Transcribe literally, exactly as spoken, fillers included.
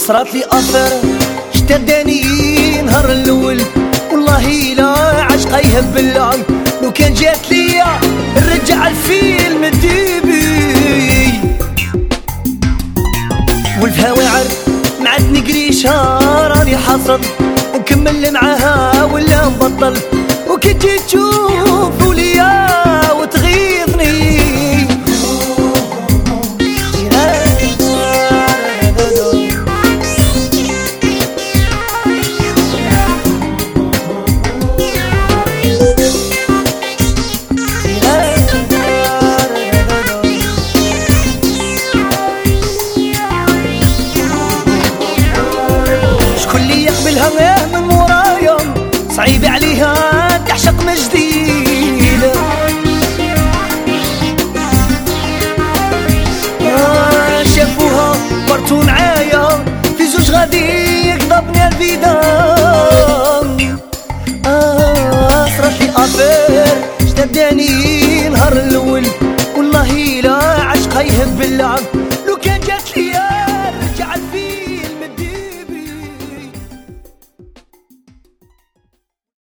صرات لي افير اشتداني نهار الاول، والله لا عشقا يهب اللعب. لو كان جات ليا نرجع الفيلم الديبي، والهوا عرف معدني قريشة راني حاصد نكمل معاها ولا نبطل. وكي تجي تشوف وليا وتغيظني بالهواه من ورايا صعيب عليها تعشق من جديد. آه شافوها مرتو معايا في زوج غادي يقضبني الفيدان. آه صرات لي افير اشتداني نهار الاول، والله لا عشقا يهب اللعب.